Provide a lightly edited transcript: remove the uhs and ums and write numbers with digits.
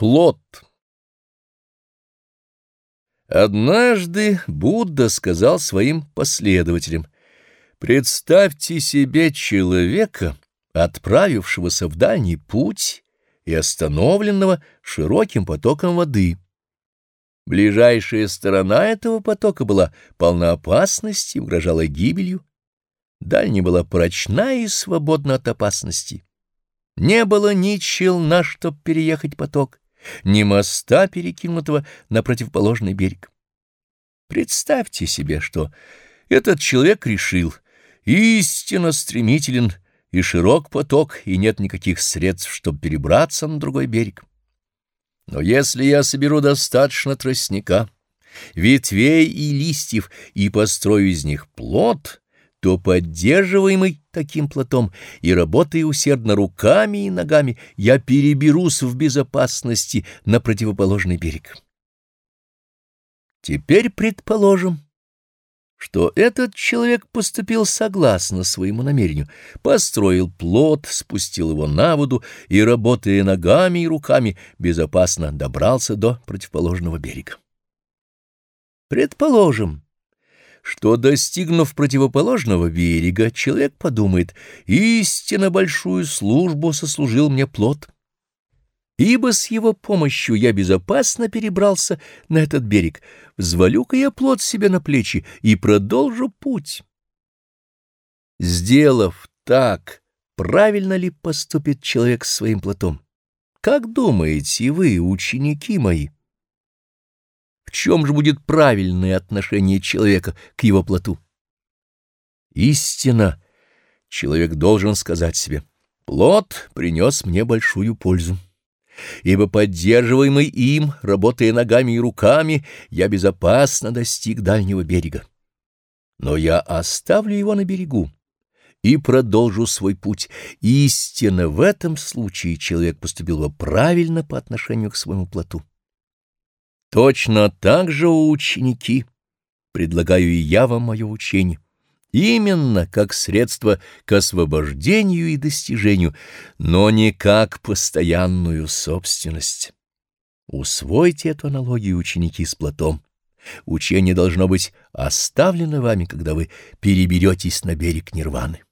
Плот. Однажды Будда сказал своим последователям: «Представьте себе человека, отправившегося в дальний путь и остановленного широким потоком воды. Ближайшая сторона этого потока была полна опасности и угрожала гибелью. Дальняя была прочна и свободна от опасности. Не было ни челна, чтоб переехать поток, ни моста, перекинутого на противоположный берег. Представьте себе, что этот человек решил: истинно стремителен и широк поток, и нет никаких средств, чтобы перебраться на другой берег. Но если я соберу достаточно тростника, ветвей и листьев и построю из них плот, то, поддерживаемый таким плотом и работая усердно руками и ногами, я переберусь в безопасности на противоположный берег. Теперь предположим, что этот человек поступил согласно своему намерению, построил плот, спустил его на воду и, работая ногами и руками, безопасно добрался до противоположного берега. Предположим, что, достигнув противоположного берега, человек подумает: истинно большую службу сослужил мне плот, ибо с его помощью я безопасно перебрался на этот берег. Взвалю-ка я плот себе на плечи и продолжу путь. Сделав так, правильно ли поступит человек с своим плотом? Как думаете вы, ученики мои? В чем же будет правильное отношение человека к его плоту? Истинно, человек должен сказать себе: плот принес мне большую пользу, ибо, поддерживаемый им, работая ногами и руками, я безопасно достиг дальнего берега. Но я оставлю его на берегу и продолжу свой путь. Истинно, в этом случае человек поступил бы правильно по отношению к своему плоту. Точно так же, ученики, предлагаю и я вам мое учение, именно как средство к освобождению и достижению, но не как постоянную собственность. Усвойте эту аналогию, ученики, с плотом. Учение должно быть оставлено вами, когда вы переберетесь на берег нирваны.